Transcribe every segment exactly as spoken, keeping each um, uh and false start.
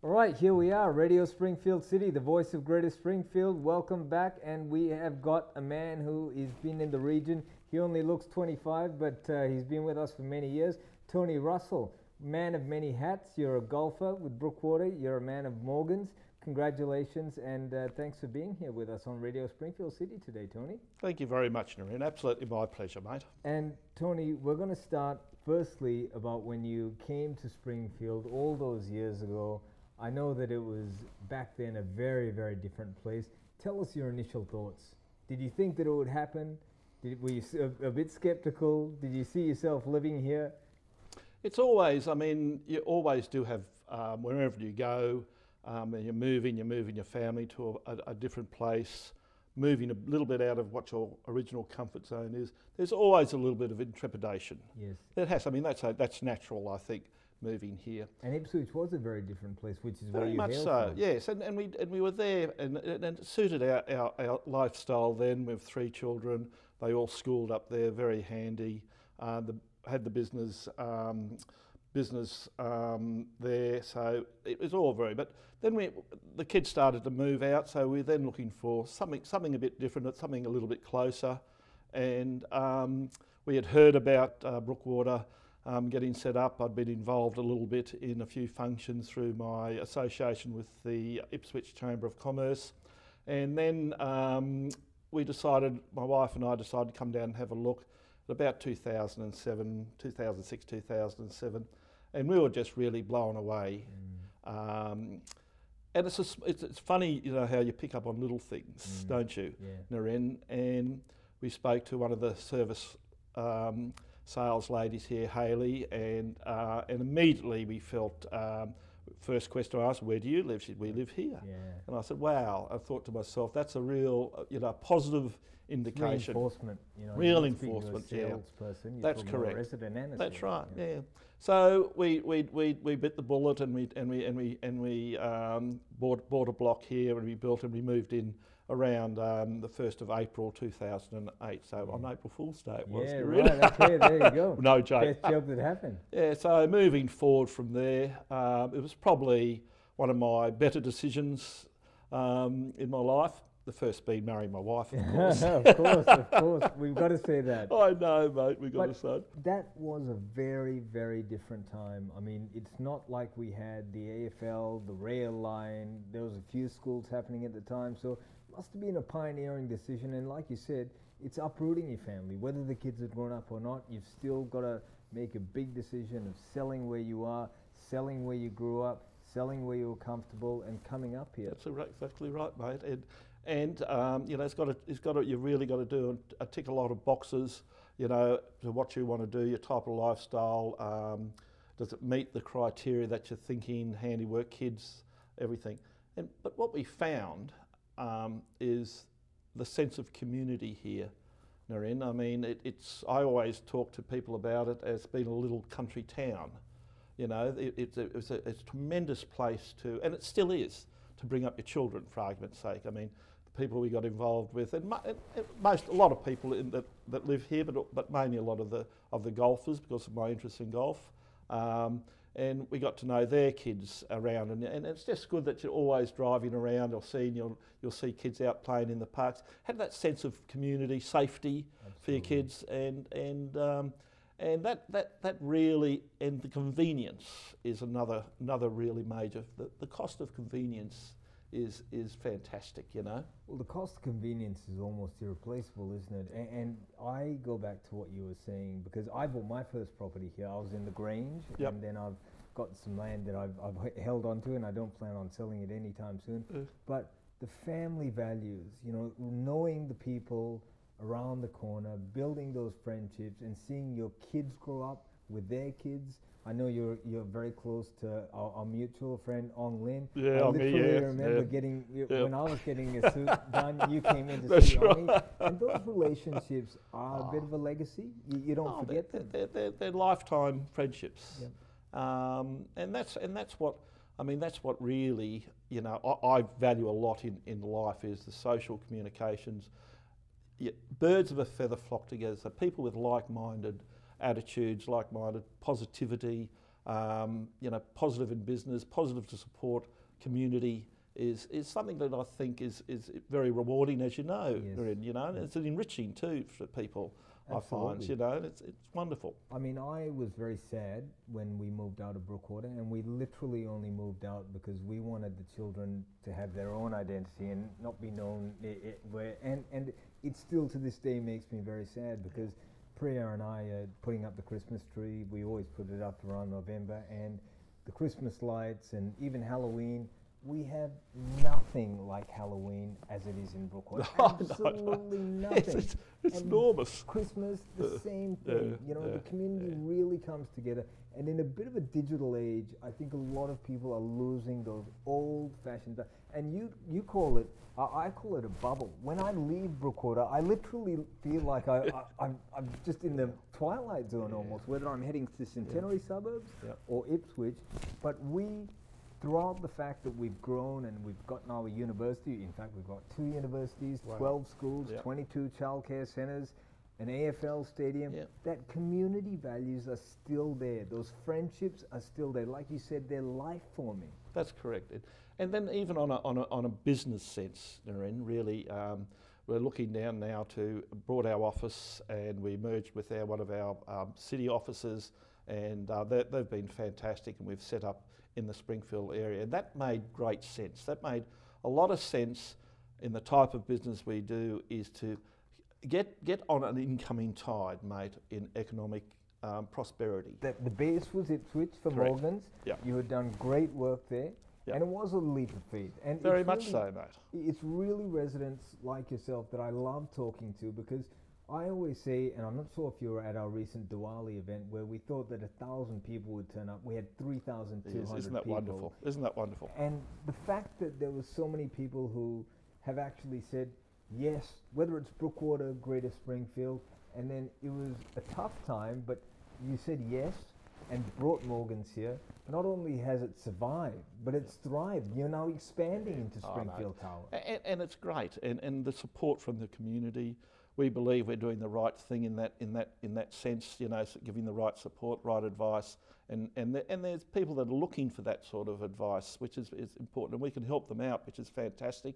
All right, here we are, Radio Springfield City, the voice of Greater Springfield. Welcome back, and we have got a man who has been in the region. He only looks twenty-five, but uh, he's been with us for many years. Tony Russell, man of many hats. You're a golfer with Brookwater. You're a man of Morgans. Congratulations, and uh, thanks for being here with us on Radio Springfield City today, Tony. Thank you very much, Noreen. Absolutely my pleasure, mate. And Tony, we're going to start firstly about when you came to Springfield all those years ago. I know that it was back then a very, very different place. Tell us your initial thoughts. Did you think that it would happen? Did, were you a, a bit skeptical? Did you see yourself living here? It's always, I mean, you always do have, um, wherever you go, um, and you're moving, you're moving your family to a, a different place, moving a little bit out of what your original comfort zone is. There's always a little bit of intrepidation. Yes. It has. I mean, that's a, that's natural, I think, moving here. And Ipswich was a very different place, which is Very where you much hail so, from. yes. And, and we and we were there, and, and it suited our, our, our lifestyle then. We have three children. They all schooled up there, very handy. Uh, the, had the business um, business um, there, so it was all very. But then we the kids started to move out, so we were then looking for something something a bit different, something a little bit closer. And um, we had heard about uh, Brookwater. Um, getting set up. I'd been involved a little bit in a few functions through my association with the Ipswich Chamber of Commerce, and then um, we decided, my wife and I decided to come down and have a look at about two thousand seven, two thousand six, two thousand seven, and we were just really blown away. Mm. Um, and it's, a, it's it's funny, you know, how you pick up on little things, mm. don't you, yeah. Naren? And we spoke to one of the service um, sales ladies here, Hayley, and uh, and immediately we felt, um, first question I asked, where do you live? She said, we live here. Yeah. And I said, wow. I thought to myself, that's a real, uh, you know, positive indication. Reinforcement, you know. Real you're enforcement, to a yeah. salesperson, you're That's talking to a correct. resident and a That's salesman, right, yeah. yeah. So we we we we bit the bullet, and we and we and we and we um, bought bought a block here, and we built, and we moved in around um, the first of April two thousand eight. So Yeah. on April Fool's Day it was. Yeah, really. right, okay, there you go. No joke. Best job that happened. Yeah, so moving forward from there, um, it was probably one of my better decisions um, in my life. The first being marrying my wife, of course. Of course, of course. We've got to say that. I know, mate, we've got But to say. that was a very, very different time. I mean, it's not like we had the A F L, the rail line. There was a few schools happening at the time. So it must have been a pioneering decision. And like you said, it's uprooting your family. Whether the kids have grown up or not, you've still got to make a big decision of selling where you are, selling where you grew up, selling where you were comfortable, and coming up here. That's exactly right, mate. And, and um, you know, it's got to, it's got to, you really got to do a, tick a lot of boxes, you know, to what you want to do, your type of lifestyle. Um, does it meet the criteria that you're thinking, handiwork, kids, everything? And but what we found um, is the sense of community here, Naren. I mean, it, it's. I always talk to people about it as being a little country town. You know, it, it's, a, it's, a, it's a tremendous place to, and it still is, to bring up your children, for argument's sake. I mean, the people we got involved with, and, mo- and most, a lot of people in that, that live here, but but mainly a lot of the of the golfers because of my interest in golf. Um, and we got to know their kids around, and, and it's just good that you're always driving around or seeing, you'll, you'll see kids out playing in the parks. Have that sense of community, safety Absolutely. for your kids, and and um, and that, that, that really, and the convenience is another another really major. The, the cost of convenience is is fantastic, you know. Well, the cost of convenience is almost irreplaceable, isn't it? And, and I go back to what you were saying, because I bought my first property here. I was in the Grange, Yep. and then I've got some land that I've, I've h- held on to, and I don't plan on selling it anytime soon. Uh. But the family values, you know, knowing the people around the corner, building those friendships, and seeing your kids grow up with their kids. I know you're you're very close to our, our mutual friend Ong Lin. Yeah, I Ong, literally yeah, remember yeah. getting y- Yeah. when I was getting a suit done, you came in to That's see right. Ongi, and those relationships are a bit of a legacy. You, you don't Oh, forget they're, them. They're, they're, they're lifetime friendships, Yep. um, and that's and that's what I mean. That's what really, you know, I, I value a lot in, in life is the social communications. Yeah, birds of a feather flock together. So people with like-minded attitudes, like-minded positivity, um, you know, positive in business, positive to support community is is something that I think is is very rewarding, as you know, Yes. Narendra, you know, and it's enriching too for people. Absolutely. I find, you know, and it's it's wonderful. I mean, I was very sad when we moved out of Brookwater, and we literally only moved out because we wanted the children to have their own identity and not be known I- I- where. And and it still to this day makes me very sad because Priya and I are putting up the Christmas tree. We always put it up around November, and the Christmas lights, and even Halloween. We have nothing like Halloween as it is in Brookwater. No, no, Absolutely no. nothing. It's, it's And enormous. Christmas, the Uh, same yeah, thing. You know, yeah, the community yeah. really comes together. And in a bit of a digital age, I think a lot of people are losing those old-fashioned. va- And you, you call it, I, I call it a bubble. When I leave Brookwater, I literally feel like I, I, I'm, I'm just in the twilight zone almost. Whether I'm heading to Centenary suburbs Yeah. or Ipswich, but we. Throughout the fact that we've grown and we've got now a university, in fact we've got two universities, Wow. twelve schools, Yeah. twenty-two childcare centres, an A F L stadium, Yeah. that community values are still there. Those friendships are still there. Like you said, they're life forming. That's correct. It- And then even on a, on a, on a business sense, Narendra, really, um, we're looking down now to brought our office and we merged with our, one of our um, city offices, and uh, they, they've been fantastic, and we've set up in the Springfield area. And that made great sense. That made a lot of sense in the type of business we do, is to get get on an incoming tide, mate, in economic um, prosperity. The, the base was Ipswich for Correct. Morgans. Yeah. You had done great work there. Yeah. And it was a leap of faith. And Very it's much really, so, mate. It's really residents like yourself that I love talking to, because I always say, and I'm not sure if you were at our recent Diwali event where we thought that a thousand people would turn up. We had three thousand two hundred Isn't that people. wonderful? Isn't that wonderful? And the fact that there was so many people who have actually said yes, whether it's Brookwater, Greater Springfield, and then it was a tough time, but you said yes and brought Morgans here. Not only has it survived, but it's thrived. You're now expanding into Oh, no. Springfield Tower. And, and it's great, and, and the support from the community. We believe we're doing the right thing in that in that in that sense, you know, s- giving the right support, right advice, and and th- and there's people that are looking for that sort of advice, which is, is important, and we can help them out, which is fantastic.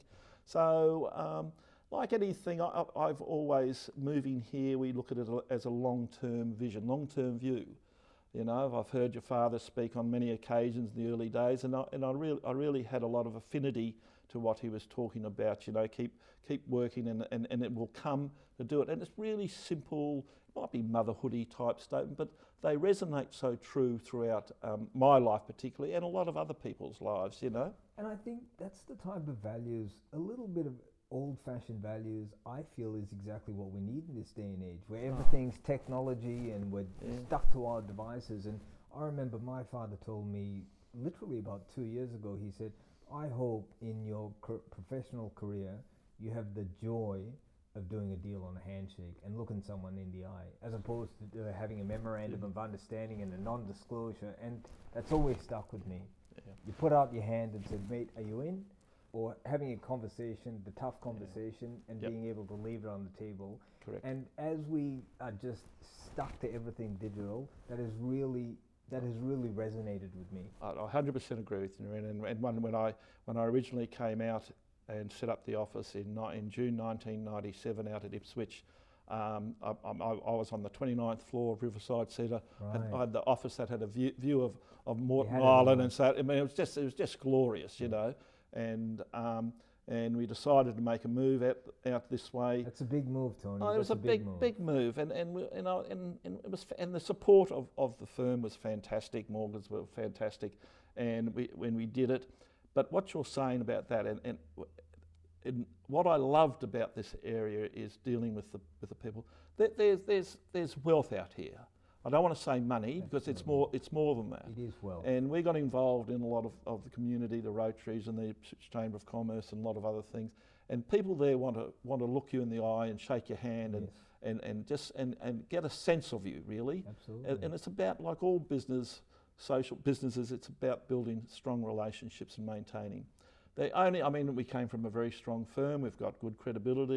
So, um, like anything, I, I- I've always moving here. We look at it as a long-term vision, long-term view. You know, I've heard your father speak on many occasions in the early days, and I, and I really, I really had a lot of affinity to what he was talking about. You know, keep keep working, and, and, and it will come to do it. And it's really simple. It might be motherhoody type statement, but they resonate so true throughout um, my life particularly, and a lot of other people's lives. You know. And I think that's the type of values, a little bit of old-fashioned values, I feel is exactly what we need in this day and age, where everything's technology and we're Yeah. stuck to our devices. And I remember my father told me literally about two years ago, he said, I hope in your cr- professional career you have the joy of doing a deal on a handshake and looking someone in the eye, as opposed to uh, having a memorandum Yeah. of understanding and a non-disclosure. And that's always stuck with me. Yeah. You put out your hand and said, mate, are you in? Or having a conversation, the tough conversation, and Yep. being able to leave it on the table. Correct. And as we are just stuck to everything digital, that is really that has really resonated with me. I I one hundred percent agree with you, and, and when, when I when I originally came out and set up the office in, ni- in June nineteen ninety-seven out at Ipswich, um, I, I, I was on the twenty-ninth floor of Riverside Centre. Right. I had the office that had a view, view of, of Morton had it Island, all. and so I mean it was just it was just glorious, you know. And um, and we decided to make a move out out this way. That's a big move, Tony. Oh, it was That's a big, move. big move, and and we, you know, and, and it was, fa- and the support of, of the firm was fantastic. Morgans were fantastic, and we when we did it. But what you're saying about that, and, and, w- and what I loved about this area is dealing with the with the people. There, there's there's there's wealth out here. I don't want to say money because it's more it's more than that. It is well. And we got involved in a lot of, of the community, the Rotaries and the Ipswich Chamber of Commerce and a lot of other things. And people there want to want to look you in the eye and shake your hand and, Yes. and, and just and, and get a sense of you, really. Absolutely. And, and it's about, like all business, social businesses, it's about building strong relationships and maintaining. They only, I mean, we came from a very strong firm. We've got good credibility.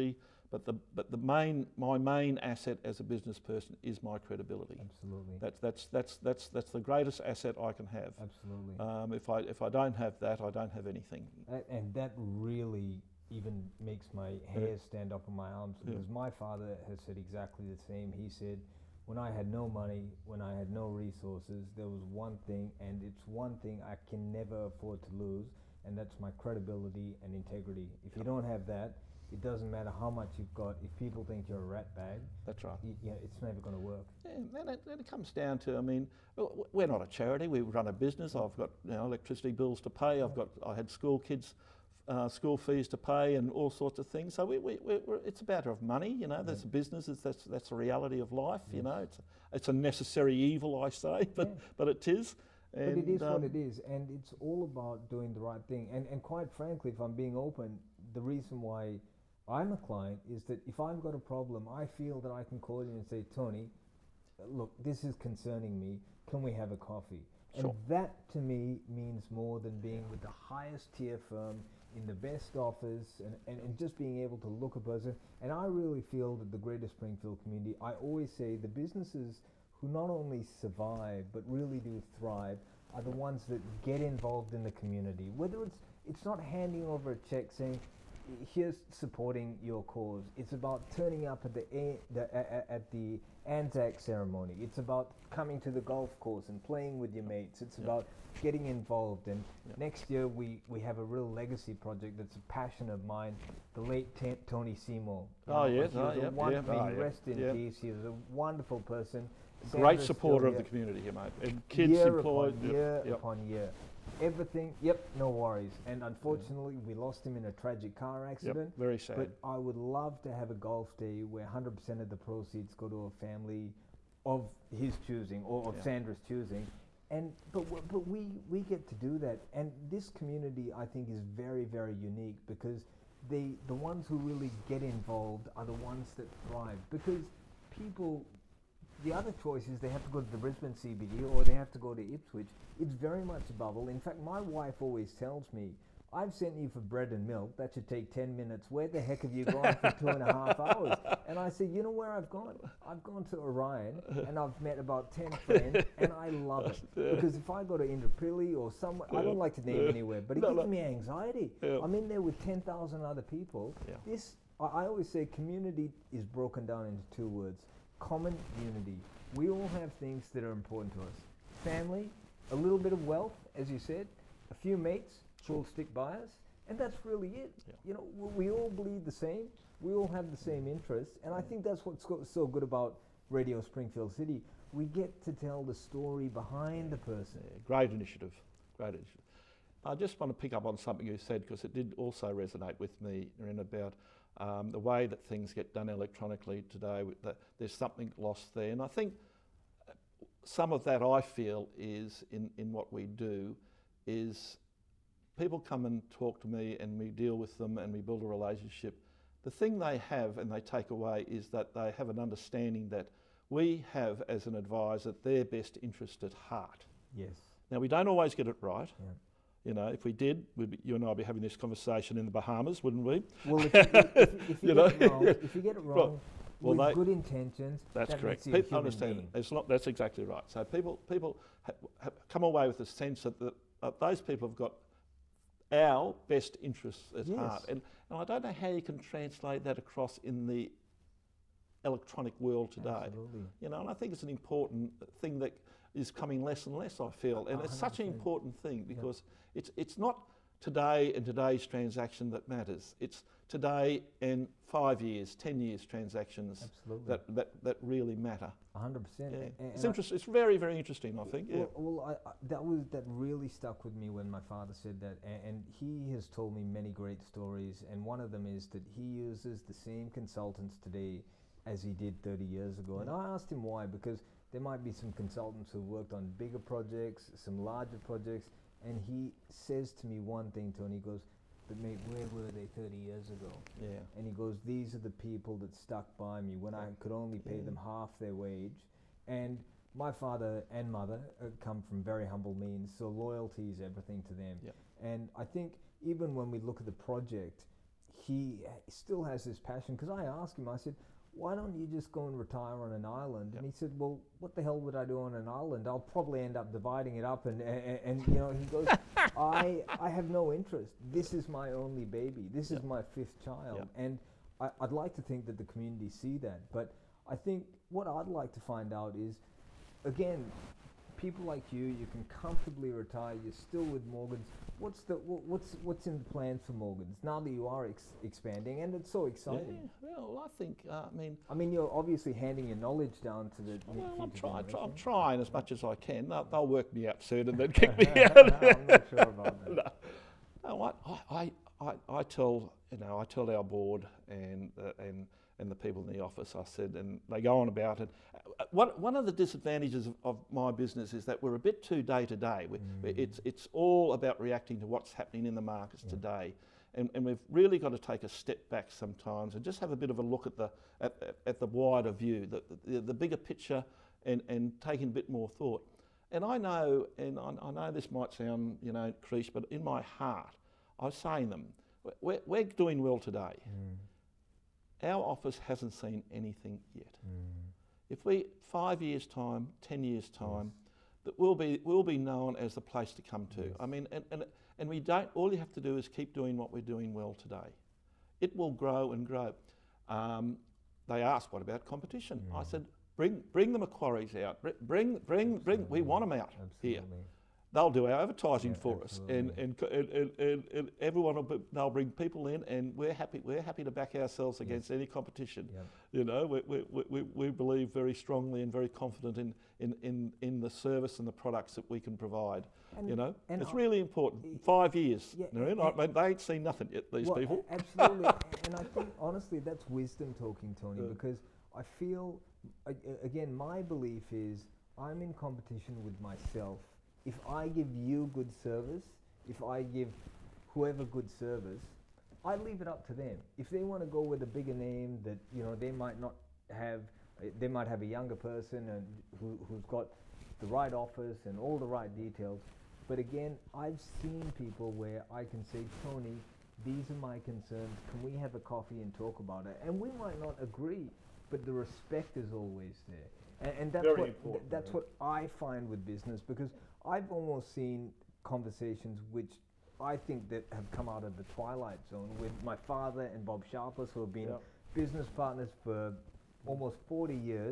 But the but the main my main asset as a business person is my credibility. Absolutely. That's that's that's that's that's the greatest asset I can have. Absolutely. Um, if I if I don't have that, I don't have anything. And, and that really even makes my hair stand up on my arms, because yeah. my father has said exactly the same. He said, when I had no money, when I had no resources, there was one thing, and it's one thing I can never afford to lose, and that's my credibility and integrity. If you don't have that, it doesn't matter how much you've got. If people think you're a rat bag, that's right. You, you know, it's never going to work. Yeah, and it, and it comes down to, I mean, we're not a charity. We run a business. I've got, you know, electricity bills to pay. I've got, I had school kids, uh, school fees to pay, and all sorts of things. So we, we, we're, it's a matter of money. You know, that's yeah. a business. It's, that's that's a reality of life. Yes. You know, it's it's a necessary evil, I say, but yeah. but it is. And but it is um, what it is, and it's all about doing the right thing. And and quite frankly, if I'm being open, the reason why I'm a client is that if I've got a problem, I feel that I can call you and say, Tony, look, this is concerning me. Can we have a coffee? Sure. And that to me means more than being with the highest tier firm in the best office, and, and, and just being able to look a person. And I really feel that the Greater Springfield community, I always say the businesses who not only survive but really do thrive are the ones that get involved in the community. Whether it's it's not handing over a check saying, here's supporting your cause. It's about turning up at the, a, the a, at the Anzac ceremony. It's about coming to the golf course and playing with your mates. It's yep. about getting involved. And yep. next year we, we have a real legacy project that's a passion of mine. The late t- Tony Seymour. Oh you know, yes, oh, yep, one, yep, may oh, he yep, rest in yep. peace. He was a wonderful person. Great Sandra's supporter of here. the community here, mate. And kids year employed. Upon yep, year yep. upon year. Everything, yep, no worries. And unfortunately, we lost him in a tragic car accident. Yep, very sad. But I would love to have a golf day where one hundred percent of the proceeds go to a family of his choosing, or of yeah. Sandra's choosing. And but w- but we we get to do that. And this community, I think, is very very unique, because they the ones who really get involved are the ones that thrive. Because people. The other choice is they have to go to the Brisbane C B D or they have to go to Ipswich. It's very much a bubble. In fact, my wife always tells me, I've sent you for bread and milk. That should take ten minutes. Where the heck have you gone for two and a half hours? And I say, you know where I've gone? I've gone to Orion and I've met about ten friends, and I love it. Because if I go to Indooroopilly or somewhere, I don't like to name anywhere, but it no, gives no. me anxiety. Yeah. I'm in there with ten thousand other people. Yeah. This, I, I always say community is broken down into two words. Common unity. We all have things that are important to us. Family, a little bit of wealth, as you said, a few mates who will stick by us, and that's really it. Yeah. You know, we, we all bleed the same. We all have the same interests, and I think that's what's go- so good about Radio Springfield City. We get to tell the story behind the person. Yeah, great initiative. Great initiative. I just want to pick up on something you said, because it did also resonate with me in about Um, the way that things get done electronically today. That there's something lost there, and I think some of that, I feel, is in, in what we do is people come and talk to me and we deal with them and we build a relationship. The thing they have and they take away is that they have an understanding that we have, as an advisor, their best interest at heart. Yes. Now, we don't always get it right. Yeah. You know, if we did, we'd be, you and I would be having this conversation in the Bahamas, wouldn't we? Well, if you, if, if, if you, you get know? it wrong, if you get it wrong, well, with they, good intentions, that's that correct. makes you a People human understand being. it. It's not, that's exactly right. So people, people ha, ha, come away with the sense that the, uh, those people have got our best interests at yes. heart, and, and I don't know how you can translate that across in the electronic world today. Absolutely. You know, and I think it's an important thing that is coming less and less, I feel, and it's such an important thing, because yep. it's it's not today and today's transaction that matters. It's today and five years, ten years transactions Absolutely. that, that, that really matter. A hundred percent. It's interesting. It's very, very interesting, I think. Yeah. Well, well I, I, that was that really stuck with me when my father said that, and, and he has told me many great stories. And one of them is that he uses the same consultants today as he did thirty years ago. Yeah. And I asked him why, because there might be some consultants who worked on bigger projects, some larger projects, and he says to me one thing, Tony, he goes, but mate, where were they thirty years ago? Yeah. And he goes, these are the people that stuck by me when I could only pay yeah. them half their wage. And my father and mother uh, come from very humble means, so loyalty is everything to them. Yeah. And I think even when we look at the project, he still has this passion. Because I asked him, I said, why don't you just go and retire on an island? Yep. And he said, well, what the hell would I do on an island? I'll probably end up dividing it up. And, and, and you know, he goes, I I have no interest. This is my only baby. This Yep. is my fifth child. Yep. And I, I'd like to think that the community see that. But I think what I'd like to find out is, again, people like you, you can comfortably retire. You're still with Morgans. What's the wh- what's what's in the plans for Morgans now that you are ex- expanding, and it's so exciting? Yeah, well, I think, uh, I mean, I mean, you're obviously handing your knowledge down to the ne- well, I'm, future try, try, I'm generation. trying as much as I can. They'll, they'll work me out soon and then kick me out. I'm not sure about that. No, no what I, I, I, I tell you know I tell our board and uh, and and the people in the office. I said, and they go on about it. Uh, One one of the disadvantages of, of my business is that we're a bit too day to day. We- we- It's it's all about reacting to what's happening in the markets today, and and we've really got to take a step back sometimes and just have a bit of a look at the at, at, at the wider view, the, the the bigger picture, and and taking a bit more thought. And I know, and I, I know this might sound, you know, cliche, but in my heart, I was saying them, we're, we're doing well today. Our office hasn't seen anything yet. If we, five years' time, ten years' time, that we'll be we'll be known as the place to come to. Yes. I mean, and, and and we don't. All you have to do is keep doing what we're doing well today. It will grow and grow. Um, they asked, "What about competition?" I said, "Bring bring the Macquaries out. Br- Bring bring bring. We want them out here. Absolutely. They'll do our advertising Yeah, for us, and absolutely. and, co- and, and, and, and everyone will be, they'll bring people in, and we're happy we're happy to back ourselves against any competition. Yep. You know, we, we, we, we- we believe very strongly and very confident in, in, in, in the service and the products that we can provide. And- you know, and it's I- really important. Five years, Yeah, Narine, I mean, they ain't seen nothing yet. These Well, people. a- absolutely. And I think, honestly, that's wisdom talking, Tony, Yeah. because I feel, a- a- again, my belief is I'm in competition with myself. If I give you good service, if I give whoever good service, I leave it up to them. If they want to go with a bigger name that, you know, they might not have, uh, they might have a younger person and who, who's got the right office and all the right details. But again, I've seen people where I can say, Tony, these are my concerns. Can we have a coffee and talk about it? And we might not agree, but the respect is always there. And, and that's Very what important, th- that's yeah. what I find with business, because I've almost seen conversations which I think that have come out of the twilight zone with my father and Bob Sharpless, who have been Yep. business partners for almost forty years.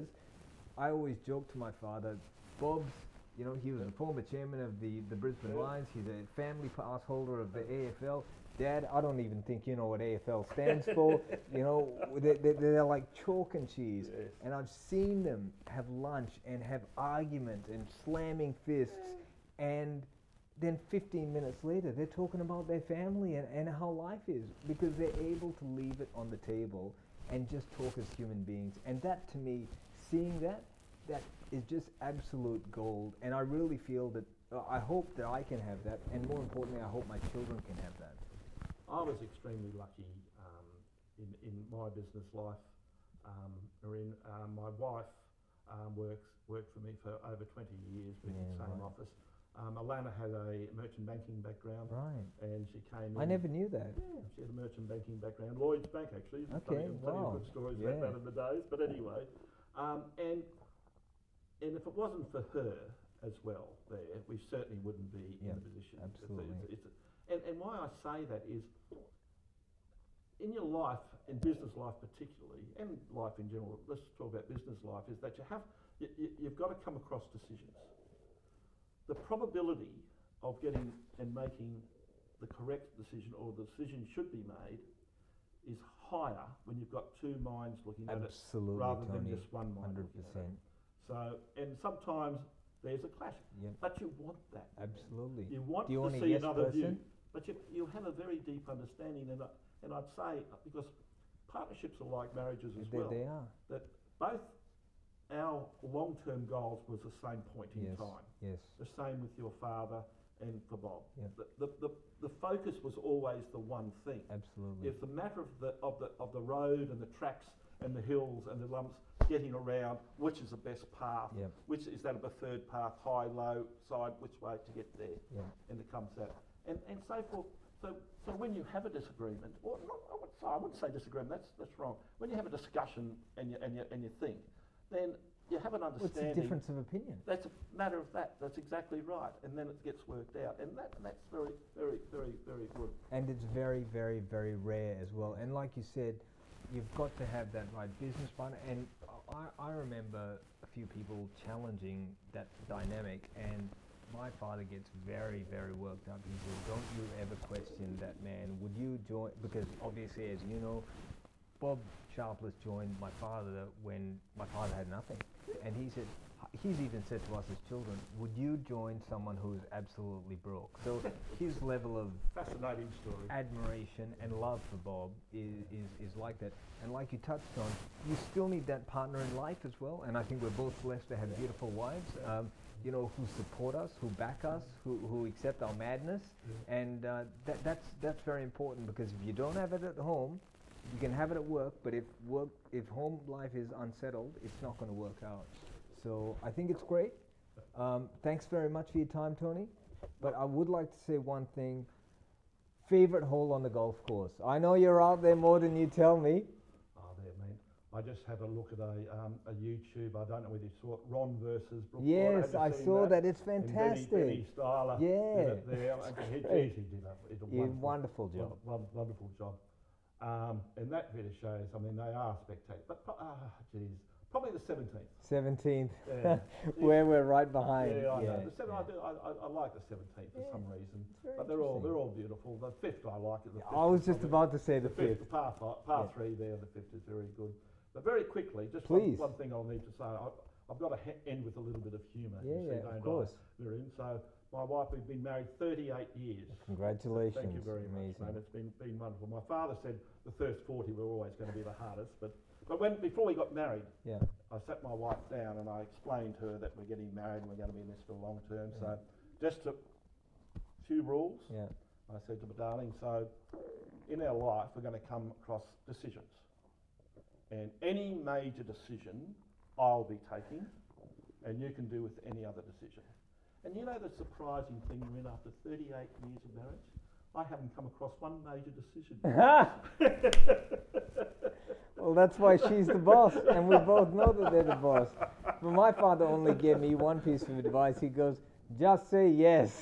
I always joke to my father, Bob's, you know, he was the former chairman of the, the Brisbane Yeah. Lions. He's a family pass holder of the A F L. Dad, I don't even think you know what A F L stands for. You know, they, they, they're like chalk and cheese. Yes. And I've seen them have lunch and have argument and slamming fists. And then fifteen minutes later, they're talking about their family and, and how life is, because they're able to leave it on the table and just talk as human beings. And that, to me, seeing that, that is just absolute gold. And I really feel that, uh, I hope that I can have that. And more importantly, I hope my children can have that. I was extremely lucky um, in, in my business life. Um, Narine, um, my wife um, works worked for me for over twenty years with Yeah, the same right. office. Um, Alana had a merchant banking background, Right. and she came in. I never knew that. Yeah, she had a merchant banking background. Lloyd's Bank, actually. There's Okay, plenty, of- plenty wow. of good stories Yeah. about that in the days. But anyway, um, and and if it wasn't for her as well there, we certainly wouldn't be Yeah, in the position. It's a- absolutely. It's a, it's a, and, and why I say that is, in your life, in business life particularly, and life in general, let's talk about business life, is that you have, you, you, you've got to come across decisions. The probability of getting and making the correct decision, or the decision should be made, is higher when you've got two minds looking at Absolutely, it rather Tony. than just one mind Hundred looking at percent. it. So, and sometimes there's a clash, Yep. but you want that. Absolutely. You want Do you to want a see yes another person? view, but you, you have a very deep understanding, and, I, and I'd say, uh, because partnerships are like marriages as They, well, they are. that both our long-term goals was the same point in Yes. time. Yes. The same with your father and for Bob. Yep. The, the, the, the focus was always the one thing. Absolutely. It's the matter of the, of, the, of the road and the tracks and the hills and the lumps, getting around, which is the best path, Yep. which is that a third path, high, low, side, which way to get there, Yep. and it comes out. And, and so forth, so, so when you have a disagreement, or not, I wouldn't say, I wouldn't say disagreement. That's that's wrong. When you have a discussion and you and you and you think, then you have an What's understanding. the difference of opinion? That's a matter of that. That's exactly right, and then it gets worked out, and that that's very, very, very, very good. And it's very, very, very rare as well. And like you said, you've got to have that right business partner. And I, I remember a few people challenging that dynamic, and my father gets very, very worked up. He says, "Don't you ever question that man? Would you join?" Because obviously, as you know, Bob Sharpless joined my father when my father had nothing, and he said, he's even said to us as children, "Would you join someone who's absolutely broke?" So his level of Fascinating story. admiration and love for Bob is, is, is like that. And like you touched on, you still need that partner in life as well. And I think we're both blessed to have beautiful wives, um, you know, who support us, who back us, who, who accept our madness. Yeah. And uh, that, that's, that's very important, because if you don't have it at home, you can have it at work, but if work, if home life is unsettled, it's not going to work out. So I think it's great. Um, thanks very much for your time, Tony. But I would like to say one thing. Favorite hole on the golf course? I know you're out there more than you tell me. Oh, there, man. I just had a look at a um, a YouTube. I don't know whether you saw it. Ron versus Brook. Yes, I saw that. that. It's And fantastic. Benny, Benny Styler Yeah. did it there. And he, great. geez, he did a, did a Yeah, wonderful, wonderful job. won- wonderful job. Um, and that video shows, I mean, they are spectacular. But, pro- ah, geez, probably the seventeenth. seventeenth, Yeah. where we're right behind. Yeah, I yeah, know. The seven, yeah. I, do, I, I, I like the seventeenth for Yeah, some reason. it's very But they're all interesting. they're all beautiful. The fifth I like it. The Yeah, fifth I was is just probably- about to say the the fifth, fifth. par, five, par Yeah. three there. The fifth is very good. But very quickly, just Please. one, one thing I'll need to say. I, I've got to he- end with a little bit of humour. Yeah, you see, yeah, of don't I, course. Miriam? So my wife, we've been married thirty-eight years. Congratulations. Thank you very Amazing. much, mate. It's been been wonderful. My father said the first forty were always going to be the hardest, but but when before we got married, Yeah. I sat my wife down and I explained to her that we're getting married and we're going to be in this for long term. Yeah. So just a few rules. Yeah. I said to my darling, so in our life we're going to come across decisions, and any major decision I'll be taking, and you can do with any other decision. And you know the surprising thing, Rin, after thirty-eight years of marriage, I haven't come across one major decision. Well, that's why she's the boss, and we both know that they're the boss. But my father only gave me one piece of advice. He goes, "Just say yes."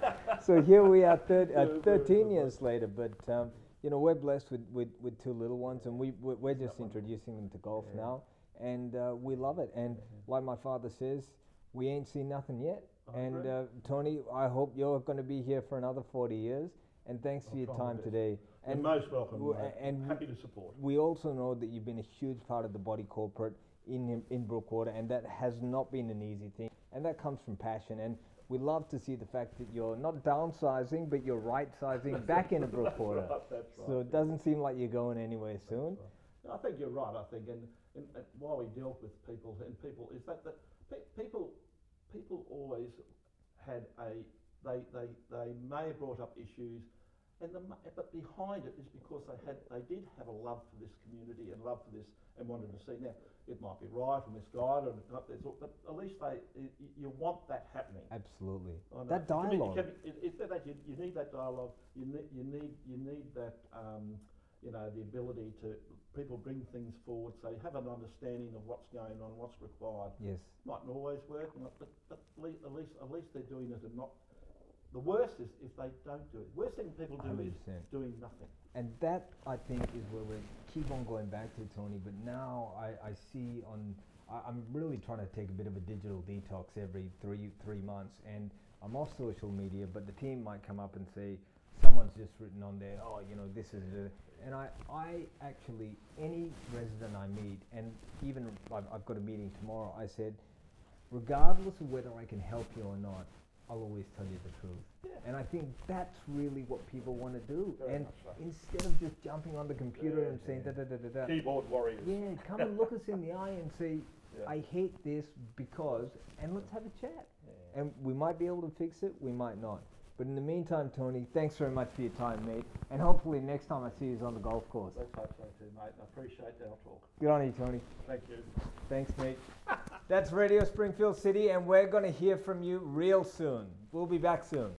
So here we are, thir- uh, thirteen years later. But um, you know, we're blessed with, with, with two little ones, and we we're, we're just introducing them to golf Yeah. now, and uh, we love it. And like my father says, we ain't seen nothing yet. I And agree. uh, Tony, I hope you're going to be here for another forty years. And thanks for I'll your try my time best. today. You're And most welcome, w- mate. and happy to support. we also know that you've been a huge part of the body corporate in in Brookwater, and that has not been an easy thing, and that comes from passion. And we love to see the fact that you're not downsizing, but you're right-sizing back into Brookwater. That's right, that's right. So it doesn't seem like you're going anywhere soon. That's right. No, I think you're right. I think, and, and, and why we dealt with people and people is that that pe- people people always had a they they they may have brought up issues. And the, mu- but behind it is because they had, they did have a love for this community and love for this and wanted to see. Now, it might be right or misguided, or not, there's all- but at least they, y- y- you want that happening. Absolutely. I know. That It can be- it dialogue. can be- it- it's that you, you need that dialogue. You need, you need, you need that, um, you know, the ability to people bring things forward, so you have an understanding of what's going on, what's required. Yes. Mightn't always work, not- but, but at least, at least, at least they're doing it and not. The worst is if they don't do it. Worst thing people do one hundred is percent. doing nothing. And that, I think, is where we keep on going back to, Tony. But now I, I see on, I, I'm really trying to take a bit of a digital detox every three three months. And I'm off social media, but the team might come up and say, someone's just written on there, oh, you know, this is a, and I, I actually, any resident I meet, and even I've, I've got a meeting tomorrow, I said, regardless of whether I can help you or not, I'll always tell you the truth. Yeah. And I think that's really what people want to do. Very and much so. instead of just jumping on the computer Yeah, and saying yeah. da da da da da, Keyboard warriors. yeah, come and look us in the eye and say, Yeah. I hate this because, and let's have a chat. Yeah. And we might be able to fix it, we might not. But in the meantime, Tony, thanks very much for your time, mate. And hopefully next time I see you is on the golf course. Let's hope so too, mate. I appreciate our talk. Good on you, Tony. Thank you. Thanks, mate. That's Radio Springfield City, and we're going to hear from you real soon. We'll be back soon.